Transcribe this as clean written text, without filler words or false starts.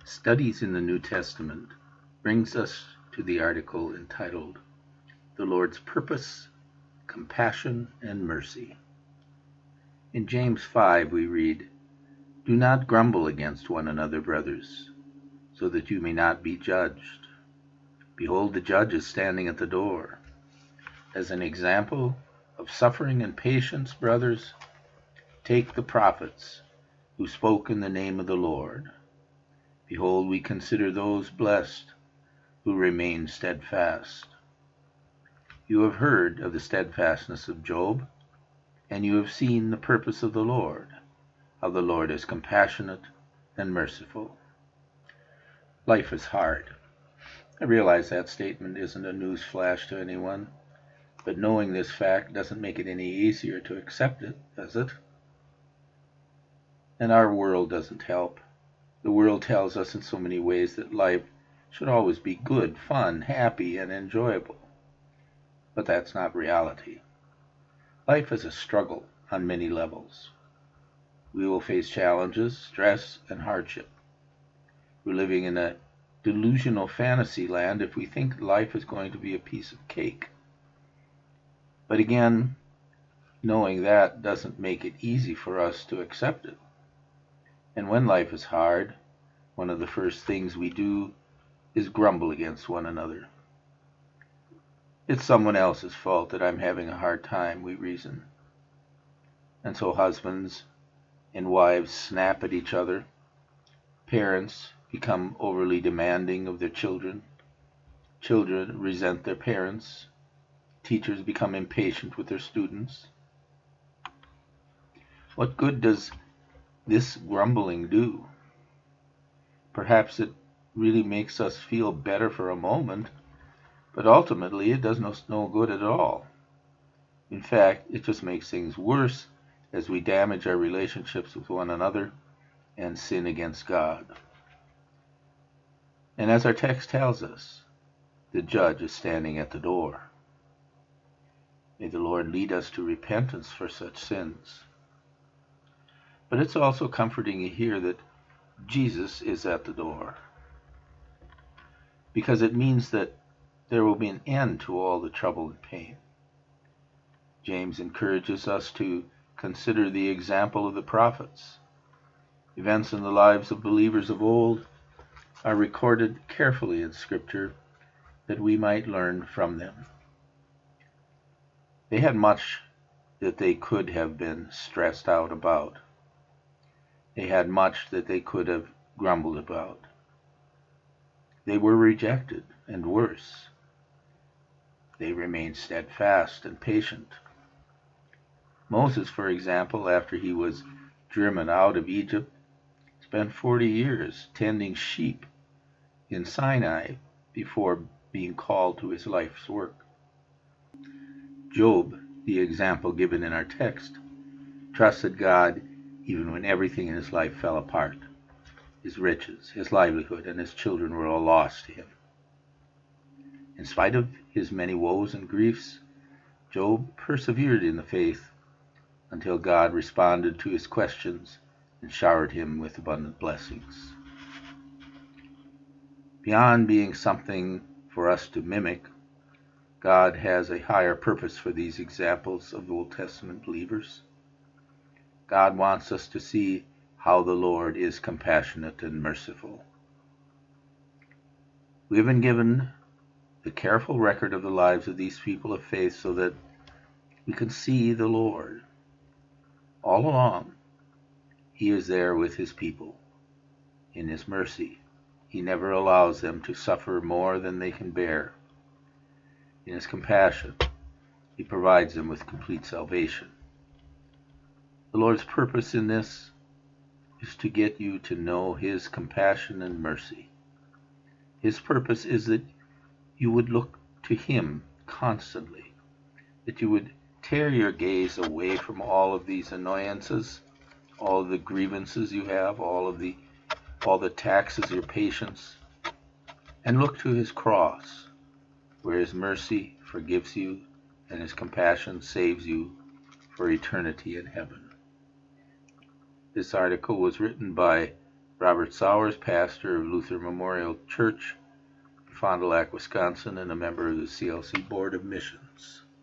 Studies in the New Testament brings us to the article entitled The Lord's Purpose, Compassion, and Mercy. In James 5 we read, "Do not grumble against one another, brothers, so that you may not be judged. Behold, the judge is standing at the door. As an example of suffering and patience, brothers, take the prophets who spoke in the name of the Lord. Behold, we consider those blessed who remain steadfast. You have heard of the steadfastness of Job, and you have seen the purpose of the Lord, how the Lord is compassionate and merciful." Life is hard. I realize that statement isn't a news flash to anyone, but knowing this fact doesn't make it any easier to accept it, does it? And our world doesn't help. The world tells us in so many ways that life should always be good, fun, happy, and enjoyable. But that's not reality. Life is a struggle on many levels. We will face challenges, stress, and hardship. We're living in a delusional fantasy land if we think life is going to be a piece of cake. But again, knowing that doesn't make it easy for us to accept it. And when life is hard, one of the first things we do is grumble against one another. It's someone else's fault that I'm having a hard time, we reason. And so husbands and wives snap at each other. Parents become overly demanding of their children. Children resent their parents. Teachers become impatient with their students. What good does this grumbling do? Perhaps it really makes us feel better for a moment, but ultimately it does no good at all. In fact, it just makes things worse as we damage our relationships with one another and sin against God. And as our text tells us, the judge is standing at the door. May the Lord lead us to repentance for such sins. But it's also comforting to hear that Jesus is at the door, because it means that there will be an end to all the trouble and pain. James encourages us to consider the example of the prophets. Events in the lives of believers of old are recorded carefully in Scripture that we might learn from them. They had much that they could have been stressed out about. They had much that they could have grumbled about. They were rejected, and worse, they remained steadfast and patient. Moses, for example, after he was driven out of Egypt, spent 40 years tending sheep in Sinai before being called to his life's work. Job, the example given in our text, trusted God even when everything in his life fell apart. His riches, his livelihood, and his children were all lost to him. In spite of his many woes and griefs, Job persevered in the faith until God responded to his questions and showered him with abundant blessings. Beyond being something for us to mimic, God has a higher purpose for these examples of Old Testament believers. God wants us to see how the Lord is compassionate and merciful. We have been given the careful record of the lives of these people of faith so that we can see the Lord. All along, He is there with His people. In His mercy, He never allows them to suffer more than they can bear. In His compassion, He provides them with complete salvation. The Lord's purpose in this is to get you to know His compassion and mercy. His purpose is that you would look to Him constantly, that you would tear your gaze away from all of these annoyances, all of the grievances you have, all the taxes your patience, and look to His cross, where His mercy forgives you and His compassion saves you for eternity in heaven. This article was written by Robert Sowers, pastor of Luther Memorial Church, Fond du Lac, Wisconsin, and a member of the CLC Board of Missions.